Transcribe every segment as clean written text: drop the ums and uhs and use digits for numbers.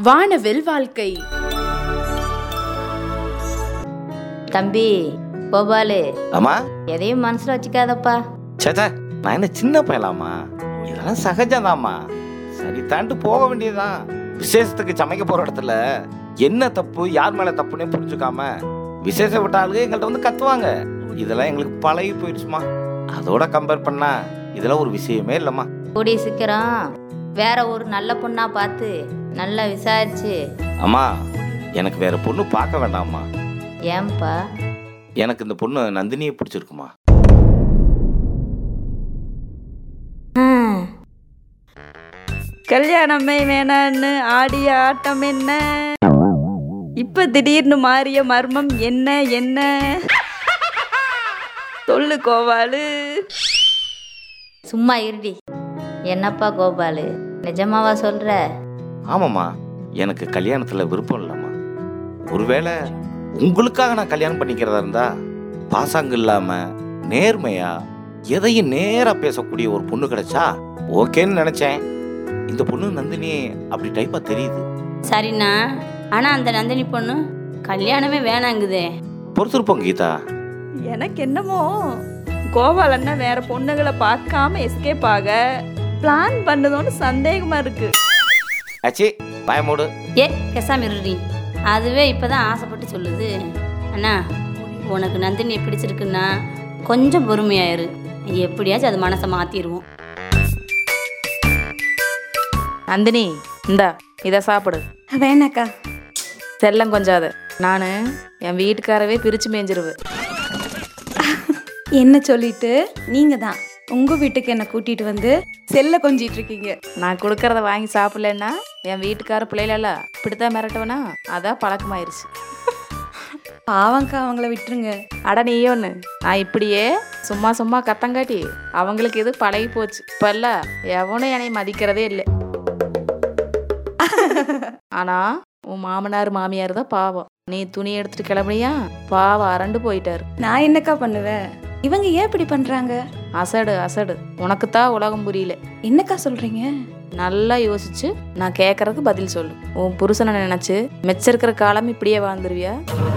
வானவில் வாழ்க்கை. தம்பி கோபாலு, அம்மா எதையும் மனசுல வச்சுக்காதப்பா. சேச்சா, நான் என்ன சின்ன பயலாமா? இதெல்லாம் சகஜம்தாம்மா. சரி தாண்டு போக வேண்டியதுதான். விசேஷத்துக்கு சமைக்க போற இடத்துல என்ன தப்பு யார் மேல தப்புன்னே புரிஞ்சுக்காம விசேஷம் விட்ட ஆளுங்க எங்கள்கிட்ட வந்து கத்துவாங்க. இதெல்லாம் எங்களுக்கு பழகி போயிடுச்சுமா. அதோட கம்பேர் பண்ணா இதெல்லாம் ஒரு விஷயமே இல்லம்மா. கூடிய சீக்கிரம் வேற ஒரு நல்ல பொண்ணா பார்த்து நல்லா விசாரிச்சு. அம்மா, எனக்கு வேற பொண்ணு பார்க்க வேண்டாம்மா. ஏன்பா? எனக்கு இந்த பொண்ணு நந்தினியை பிடிச்சிருக்குமா. கல்யாணமே வேணான்னு ஆடிய ஆட்டம் என்ன, இப்ப திடீர்னு மாறிய மர்மம் என்ன என்ன சொல்லு கோபாலு. சும்மா இருடி. என்னப்பா கோபாலு, நிஜமாவா சொல்ற? ஆமாம்மா, எனக்கு கல்யாணத்துல விருப்பம் இல்லைம்மா. ஒருவேளை உங்களுக்காக நான் கல்யாணம் பண்ணிக்கிறதா இருந்தா பாசாங்கு இல்லாம நேர்மையா எதையும் நேரா பேசக்கூடிய ஒரு பொண்ணு கிடைச்சா ஓகேன்னு நினைச்சேன். இந்த பொண்ணு நந்தினி அப்படி டைப்பா தெரியுது. சரிண்ணா, ஆனா அந்த நந்தினி பொண்ணு கல்யாணமே வேணாங்குதே. பொறுத்திருப்போம் கீதா. எனக்கு என்னமோ கோபால் அண்ணா வேற பொண்ணுகளை பார்க்காம எஸ்கேப் ஆக பிளான் பண்ணதோன்னு சந்தேகமா இருக்கு. ஆச்சி பயமோடு. ஏ பேசாம இருடி. அதுவே இப்பதான் ஆசைப்பட்டு சொல்லுது. அண்ணா, உனக்கு நந்தினியை பிடிச்சிருக்குன்னா கொஞ்சம் பொறுமையாயிரு. எப்படியாச்சும் அது மனசை மாத்திடுவோம். நந்தினி, இந்தா இதை சாப்பிடு. வேணாக்கா. செல்லம் கொஞ்சாத. நான் என் வீட்டுக்காரவே பிரிச்சு மேய்ஞ்சிருவேன். என்ன சொல்லிட்டு நீங்க தான் உங்க வீட்டுக்கு என்ன கூட்டிட்டு வந்து செல்ல கொஞ்சிட்டு இருக்கீங்க. நான் கொடுக்கறத வாங்கி சாப்பிடலன்னா என் வீட்டுக்கார பிள்ளைகளெல்லாம் இப்படித்தான் மிரட்டவனா, அதான் பழக்கமாயிருச்சு. பாவங்க்கா, அவங்கள விட்டுருங்க. அட நீயோன்னு, நான் இப்படியே சும்மா சும்மா கத்தங்காட்டி அவங்களுக்கு இது பழகி போச்சு. இப்பல்ல எவனும் என்னை மதிக்கிறதே இல்லை. ஆனா உன் மாமனார் மாமியார் தான் பாவம். நீ துணி எடுத்துட்டு கிளம்புனியா, பாவம் அரண்டு போயிட்டாரு. நான் என்னக்கா பண்ணுவேன்? இவங்க ஏன் இப்படி பண்றாங்க? அசடு அசடு, உனக்குத்தான் உலகம் புரியல. என்னக்கா சொல்றீங்க? நல்லா யோசிச்சு நான் கேட்கறதுக்கு பதில் சொல்லு. உன் புருஷனை நினைச்சு மெச்சிருக்கிற காலம் இப்படியே வாழ்ந்துருவியா?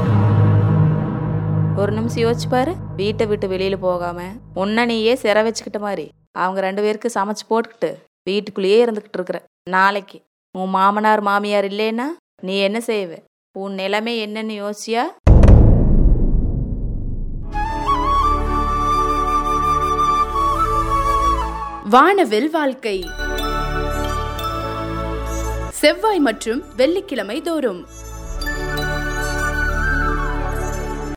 ஒரு நிமிஷம் யோசிச்சு பாரு. வீட்டை விட்டு வெளியில போகாம உன்னை நீயே சிற வச்சுக்கிட்ட மாதிரி அவங்க 2 பேருக்கு சமைச்சு போட்டுக்கிட்டு வீட்டுக்குள்ளேயே இருந்துகிட்டு இருக்கிற. நாளைக்கு உன் மாமனார் மாமியார் இல்லைன்னா நீ என்ன செய்வ? உன் நிலைமை என்னன்னு யோசிச்சியா? வானவில் வாழ்க்கை. செவ்வாய் மற்றும் வெள்ளிக்கிழமை தோறும்